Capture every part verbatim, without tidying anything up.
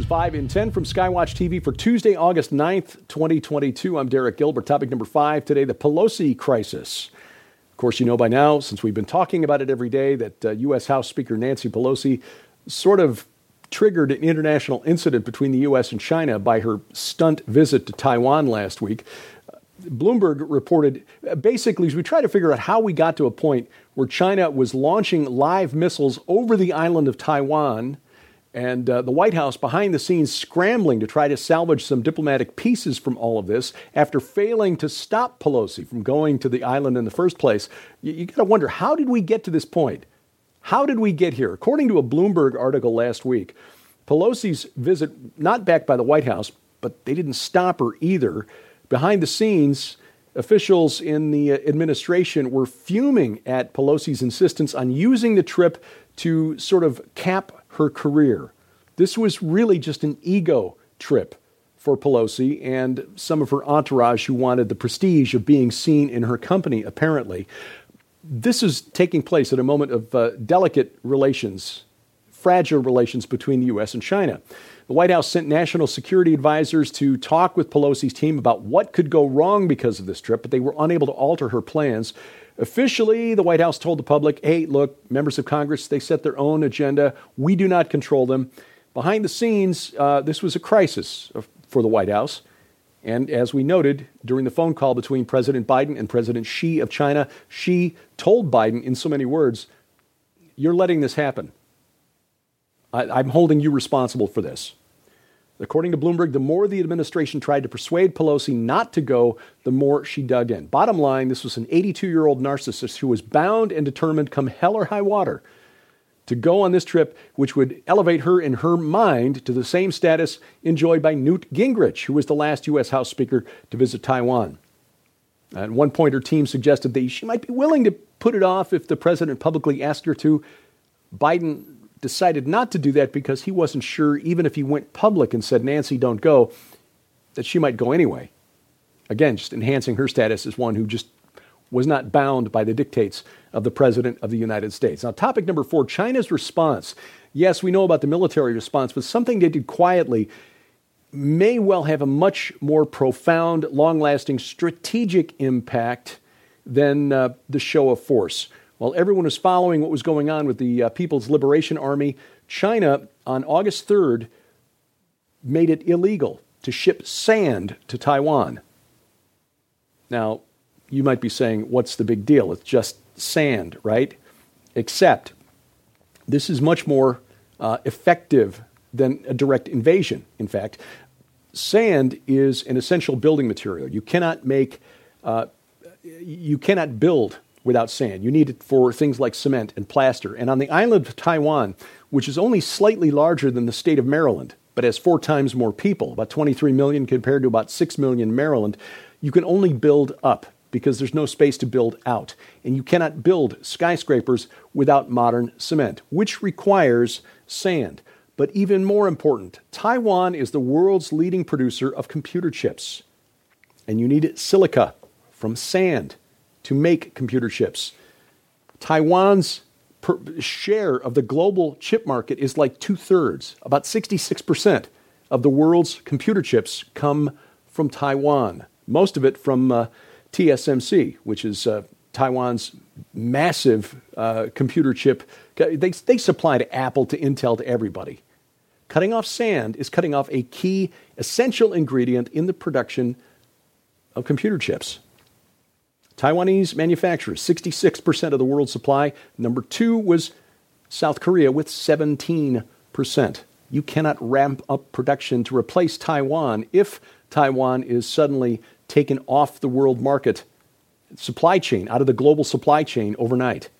five in ten from Skywatch T V for Tuesday, August ninth, twenty twenty-two. I'm Derek Gilbert. Topic number five today, the Pelosi crisis. Of course, you know by now, since we've been talking about it every day, that uh, U S House Speaker Nancy Pelosi sort of triggered an international incident between the U S and China by her stunt visit to Taiwan last week. Bloomberg reported, basically, as we try to figure out how we got to a point where China was launching live missiles over the island of Taiwan, and uh, the White House behind the scenes scrambling to try to salvage some diplomatic pieces from all of this after failing to stop Pelosi from going to the island in the first place. You, you got to wonder, how did we get to this point? How did we get here? According to a Bloomberg article last week, Pelosi's visit, not backed by the White House, but they didn't stop her either. Behind the scenes, officials in the administration were fuming at Pelosi's insistence on using the trip to sort of cap her career. This was really just an ego trip for Pelosi and some of her entourage who wanted the prestige of being seen in her company, apparently. This is taking place at a moment of uh, delicate relations, fragile relations between the U S and China. The White House sent national security advisors to talk with Pelosi's team about what could go wrong because of this trip, but they were unable to alter her plans. Officially, the White House told the public, hey, look, members of Congress, they set their own agenda. We do not control them. Behind the scenes, uh, this was a crisis for the White House. And as we noted during the phone call between President Biden and President Xi of China, Xi told Biden in so many words, you're letting this happen. I, I'm holding you responsible for this. According to Bloomberg, the more the administration tried to persuade Pelosi not to go, the more she dug in. Bottom line, this was an eighty-two-year-old narcissist who was bound and determined, come hell or high water, to go on this trip, which would elevate her in her mind to the same status enjoyed by Newt Gingrich, who was the last U S House Speaker to visit Taiwan. At one point, her team suggested that she might be willing to put it off if the president publicly asked her to. Biden decided not to do that because he wasn't sure, even if he went public and said, Nancy, don't go, that she might go anyway. Again, just enhancing her status as one who just was not bound by the dictates of the President of the United States. Now, topic number four, China's response. Yes, we know about the military response, but something they did quietly may well have a much more profound, long-lasting strategic impact than uh, the show of force. While everyone was following what was going on with the uh, People's Liberation Army, China on August third made it illegal to ship sand to Taiwan. Now, you might be saying, what's the big deal? It's just sand, right? Except this is much more uh, effective than a direct invasion. In fact, sand is an essential building material. You cannot make, uh, you cannot build without sand. You need it for things like cement and plaster. And on the island of Taiwan, which is only slightly larger than the state of Maryland, but has four times more people, about twenty-three million compared to about six million in Maryland, you can only build up because there's no space to build out. And you cannot build skyscrapers without modern cement, which requires sand. But even more important, Taiwan is the world's leading producer of computer chips. And you need silica from sand to make computer chips. Taiwan's per share of the global chip market is like two-thirds. About sixty-six percent of the world's computer chips come from Taiwan. Most of it from uh, T S M C, which is uh, Taiwan's massive uh, computer chip. They, they supply to Apple, to Intel, to everybody. Cutting off sand is cutting off a key, essential ingredient in the production of computer chips. Taiwanese manufacturers, sixty-six percent of the world's supply. Number two was South Korea with seventeen percent. You cannot ramp up production to replace Taiwan if Taiwan is suddenly taken off the world market supply chain, out of the global supply chain overnight.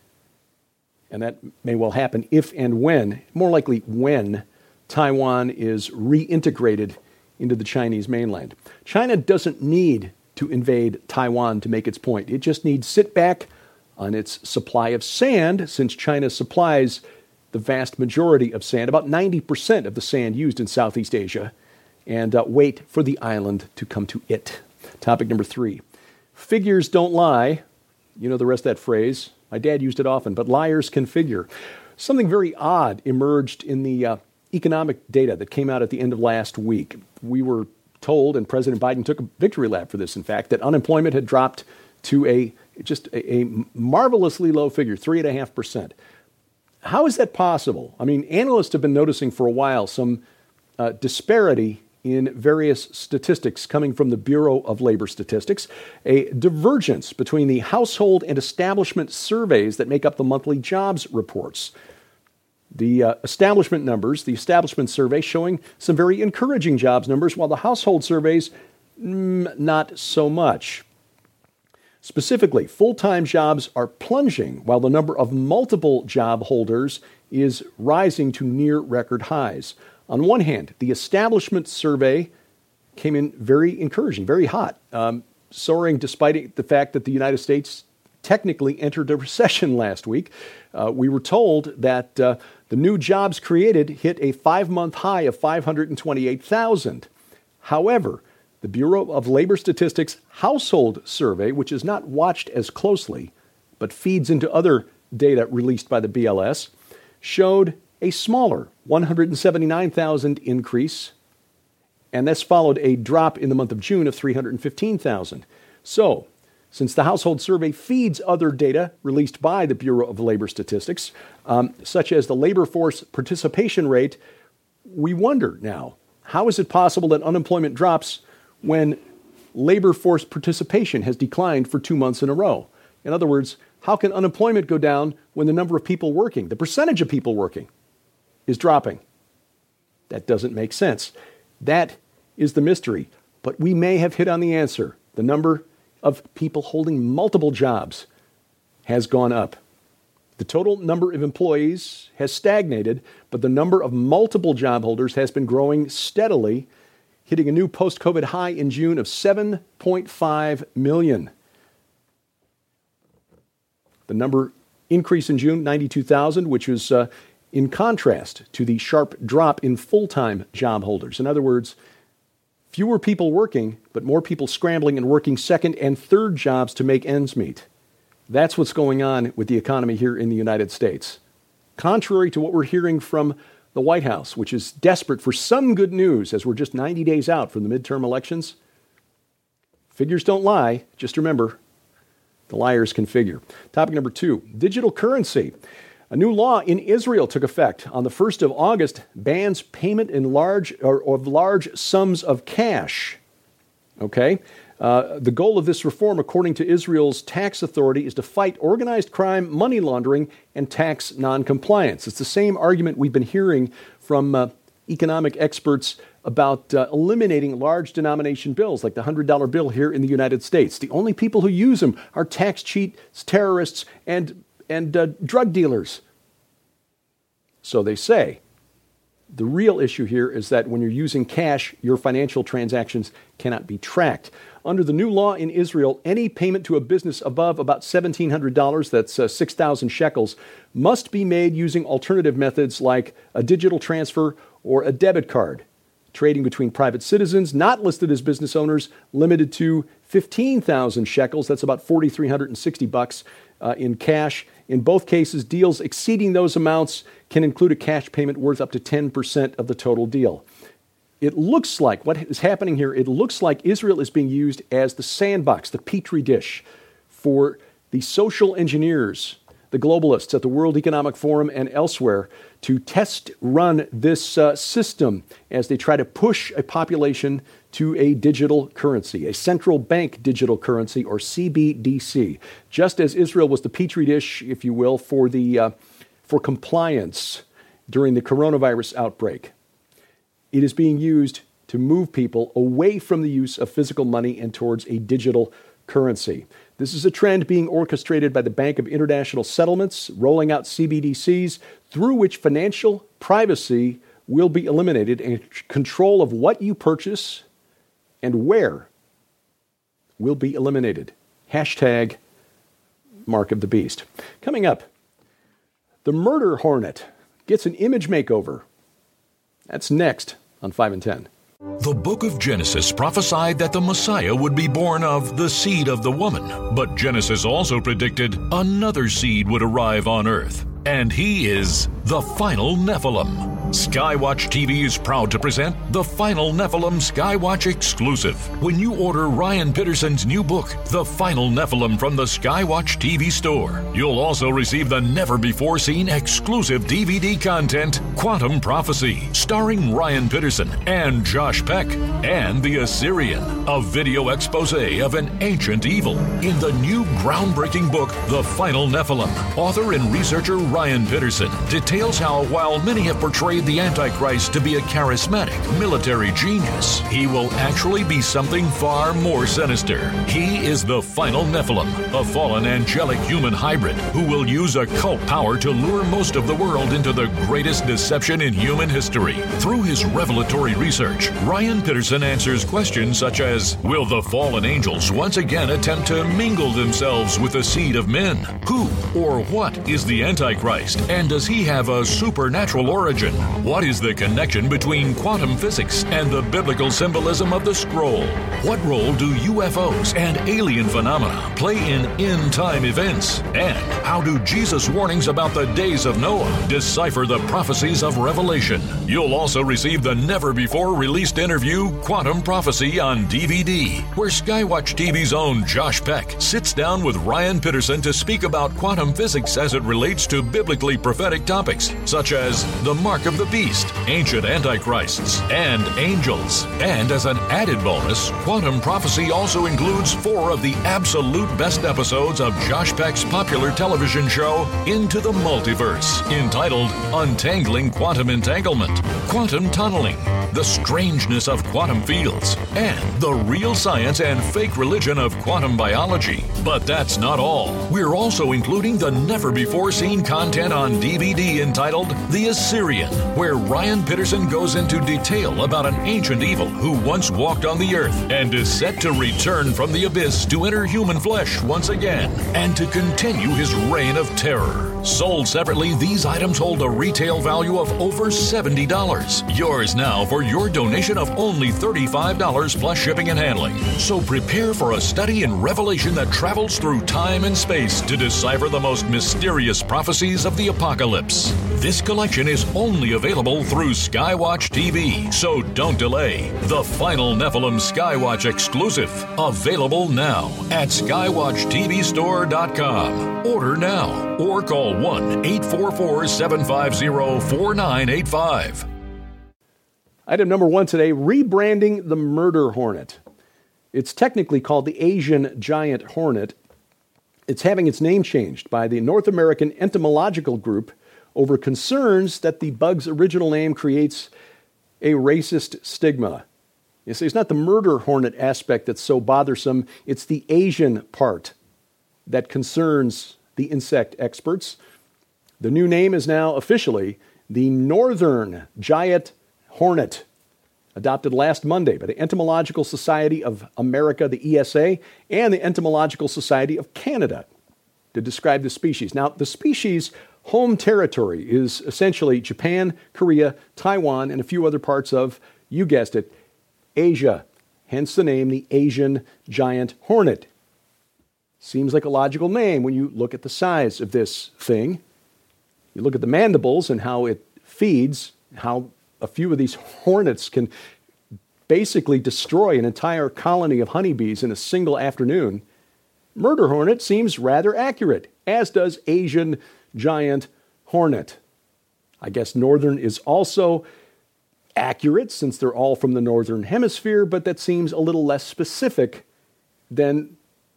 And that may well happen if and when, more likely when, Taiwan is reintegrated into the Chinese mainland. China doesn't need to invade Taiwan to make its point. It just needs to sit back on its supply of sand, since China supplies the vast majority of sand, about ninety percent of the sand used in Southeast Asia, and uh, wait for the island to come to it. Topic number three. Figures don't lie. You know the rest of that phrase. My dad used it often, but liars can figure. Something very odd emerged in the uh, economic data that came out at the end of last week. We were told, and President Biden took a victory lap for this, in fact, that unemployment had dropped to a just a, a marvelously low figure, three point five percent. How is that possible? I mean, analysts have been noticing for a while some uh, disparity in various statistics coming from the Bureau of Labor Statistics, a divergence between the household and establishment surveys that make up the monthly jobs reports. The uh, establishment numbers, the establishment survey showing some very encouraging jobs numbers, while the household surveys, mm, not so much. Specifically, full-time jobs are plunging, while the number of multiple job holders is rising to near record highs. On one hand, the establishment survey came in very encouraging, very hot, um, soaring despite the fact that the United States technically entered a recession last week. Uh, we were told that uh, the new jobs created hit a five-month high of five hundred twenty-eight thousand. However, the Bureau of Labor Statistics Household Survey, which is not watched as closely, but feeds into other data released by the B L S, showed a smaller one hundred seventy-nine thousand increase, and this followed a drop in the month of June of three hundred fifteen thousand. So, since the household survey feeds other data released by the Bureau of Labor Statistics, um, such as the labor force participation rate, we wonder now, how is it possible that unemployment drops when labor force participation has declined for two months in a row? In other words, how can unemployment go down when the number of people working, the percentage of people working, is dropping? That doesn't make sense. That is the mystery. But we may have hit on the answer. The number of people holding multiple jobs has gone up. The total number of employees has stagnated, but the number of multiple job holders has been growing steadily, hitting a new post-COVID high in June of seven point five million. The number increase in June, ninety-two thousand, which was uh, in contrast to the sharp drop in full-time job holders. In other words, fewer people working, but more people scrambling and working second and third jobs to make ends meet. That's what's going on with the economy here in the United States. Contrary to what we're hearing from the White House, which is desperate for some good news as we're just ninety days out from the midterm elections, figures don't lie. Just remember, the liars can figure. Topic number two, digital currency. A new law in Israel took effect on the first of August, bans payment in large or of large sums of cash. Okay? Uh, the goal of this reform, according to Israel's tax authority, is to fight organized crime, money laundering, and tax noncompliance. It's the same argument we've been hearing from uh, economic experts about uh, eliminating large denomination bills like the one hundred dollar bill here in the United States. The only people who use them are tax cheats, terrorists, and and uh, drug dealers. So they say. The real issue here is that when you're using cash, your financial transactions cannot be tracked. Under the new law in Israel, any payment to a business above about seventeen hundred dollars, that's uh, six thousand shekels, must be made using alternative methods like a digital transfer or a debit card. Trading between private citizens not listed as business owners limited to fifteen thousand shekels, that's about four thousand three hundred sixty bucks uh, in cash. In both cases, deals exceeding those amounts can include a cash payment worth up to ten percent of the total deal. It looks like, what is happening here, it looks like Israel is being used as the sandbox, the petri dish, for the social engineers, the globalists at the World Economic Forum and elsewhere to test run this uh, system as they try to push a population to a digital currency, a central bank digital currency, or C B D C. Just as Israel was the petri dish, if you will, for the uh, for compliance during the coronavirus outbreak, it is being used to move people away from the use of physical money and towards a digital currency. This is a trend being orchestrated by the Bank of International Settlements, rolling out C B D Cs through which financial privacy will be eliminated and control of what you purchase and where will be eliminated. Hashtag Mark of the Beast. Coming up, the murder hornet gets an image makeover. That's next on five and ten. The book of Genesis prophesied that the Messiah would be born of the seed of the woman. But Genesis also predicted another seed would arrive on earth. And he is the final Nephilim. Skywatch T V is proud to present the Final Nephilim Skywatch exclusive. When you order Ryan Pitterson's new book, The Final Nephilim from the Skywatch T V store, you'll also receive the never-before-seen exclusive D V D content, Quantum Prophecy, starring Ryan Pitterson and Josh Peck, and The Assyrian, a video expose of an ancient evil. In the new groundbreaking book, The Final Nephilim, author and researcher Ryan Pitterson details how, while many have portrayed the Antichrist to be a charismatic military genius, he will actually be something far more sinister. He is the final Nephilim, a fallen angelic human hybrid who will use occult power to lure most of the world into the greatest deception in human history. Through his revelatory research, Ryan Pitterson answers questions such as, will the fallen angels once again attempt to mingle themselves with the seed of men? Who or what is the Antichrist, and does he have a supernatural origin? What is the connection between quantum physics and the biblical symbolism of the scroll? What role do U F Os and alien phenomena play in end-time events? And how do Jesus' warnings about the days of Noah decipher the prophecies of Revelation? You'll also receive the never-before-released interview, Quantum Prophecy, on D V D, where Skywatch T V's own Josh Peck sits down with Ryan Pitterson to speak about quantum physics as it relates to biblically prophetic topics, such as the mark of the beast, ancient antichrists, and angels. And as an added bonus, Quantum Prophecy also includes four of the absolute best episodes of Josh Peck's popular television show, Into the Multiverse, entitled Untangling Quantum Entanglement, Quantum Tunneling, The Strangeness of Quantum Fields, and the real science and fake religion of quantum biology. But that's not all. We're also including the never-before-seen content on D V D entitled The Assyrian, where Ryan Pitterson goes into detail about an ancient evil who once walked on the earth and is set to return from the abyss to enter human flesh once again and to continue his reign of terror. Sold separately, these items hold a retail value of over seventy dollars. Yours now for your donation of only thirty-five dollars plus shipping and handling. So prepare for a study in Revelation that travels through time and space to decipher the most mysterious prophecies of the apocalypse. This collection is only available through Skywatch T V, so don't delay. The Final Nephilim Skywatch exclusive, available now at skywatch t v store dot com. Order now or call one eight four four, seven five zero, four nine eight five. Item number one today, rebranding the murder hornet. It's technically called the Asian giant hornet. It's having its name changed by the North American Entomological Group over concerns that the bug's original name creates a racist stigma. You see, it's not the murder hornet aspect that's so bothersome, it's the Asian part that concerns the insect experts. The new name is now officially the Northern Giant Hornet, adopted last Monday by the Entomological Society of America, the E S A, and the Entomological Society of Canada to describe the species. Now, the species' home territory is essentially Japan, Korea, Taiwan, and a few other parts of, you guessed it, Asia. Hence the name, the Asian giant hornet. Seems like a logical name when you look at the size of this thing. You look at the mandibles and how it feeds, how a few of these hornets can basically destroy an entire colony of honeybees in a single afternoon. Murder hornet seems rather accurate, as does Asian giant hornet. I guess northern is also accurate since they're all from the northern hemisphere, but that seems a little less specific than.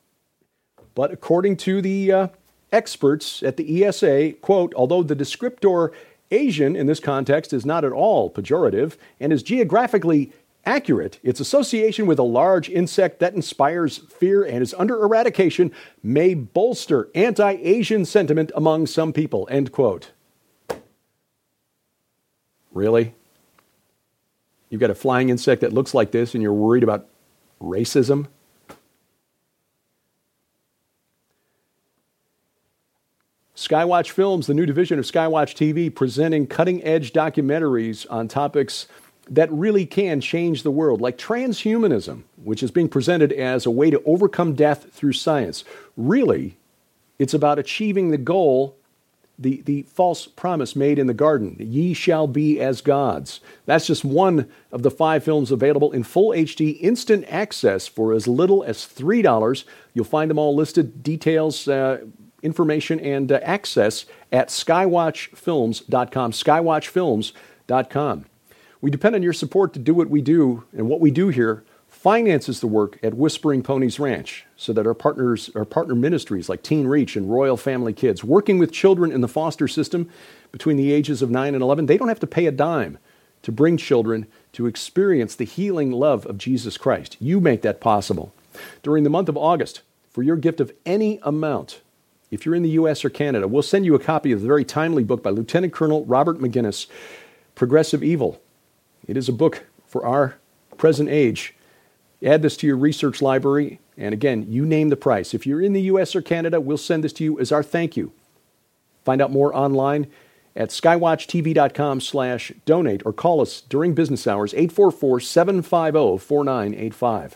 But according to the uh, experts at the E S A, quote, although the descriptor Asian in this context is not at all pejorative and is geographically accurate, its association with a large insect that inspires fear and is under eradication may bolster anti-Asian sentiment among some people, end quote. Really? You've got a flying insect that looks like this and you're worried about racism? Skywatch Films, the new division of Skywatch T V, presenting cutting-edge documentaries on topics that really can change the world, like transhumanism, which is being presented as a way to overcome death through science. Really, it's about achieving the goal the, the false promise made in the garden, ye shall be as gods. That's just one of the five films available in full H D instant access for as little as three dollars. You'll find them all listed, details, uh, information, and uh, access at skywatch films dot com, skywatch films dot com. We depend on your support to do what we do, and what we do here finances the work at Whispering Ponies Ranch, so that our partners, our partner ministries like Teen Reach and Royal Family Kids, working with children in the foster system between the ages of nine and eleven, they don't have to pay a dime to bring children to experience the healing love of Jesus Christ. You make that possible. During the month of August, for your gift of any amount, if you're in the U S or Canada, we'll send you a copy of the very timely book by Lieutenant Colonel Robert McGinnis, Progressive Evil. It is a book for our present age. Add this to your research library, and again, you name the price. If you're in the U S or Canada, we'll send this to you as our thank you. Find out more online at skywatchtv.com slash donate, or call us during business hours, eight four four, seven five zero, four nine eight five.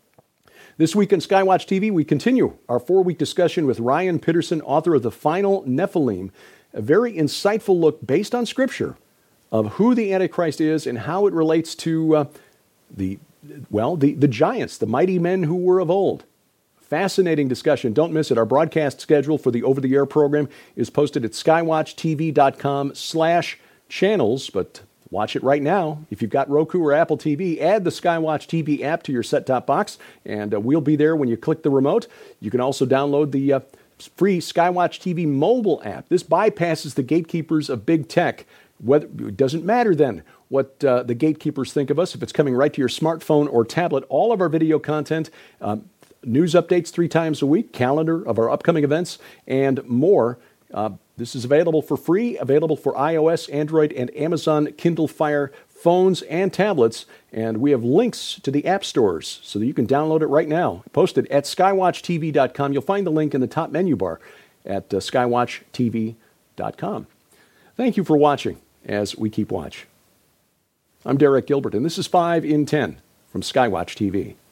This week on Skywatch T V, we continue our four-week discussion with Ryan Pitterson, author of The Final Nephilim, a very insightful look based on Scripture of who the Antichrist is and how it relates to uh, the Well, the, the giants, the mighty men who were of old. Fascinating discussion. Don't miss it. Our broadcast schedule for the over-the-air program is posted at skywatchtv.com slash channels, but watch it right now. If you've got Roku or Apple T V, add the Skywatch T V app to your set-top box, and uh, we'll be there when you click the remote. You can also download the uh, free Skywatch T V mobile app. This bypasses the gatekeepers of big tech. Whether, it doesn't matter then what uh, the gatekeepers think of us. If it's coming right to your smartphone or tablet, all of our video content, um, news updates three times a week, calendar of our upcoming events, and more. Uh, this is available for free, available for iOS, Android, and Amazon Kindle Fire phones and tablets. And we have links to the app stores so that you can download it right now. Posted at skywatch t v dot com. You'll find the link in the top menu bar at uh, skywatch t v dot com. Thank you for watching as we keep watch. I'm Derek Gilbert, and this is five in ten from Skywatch T V.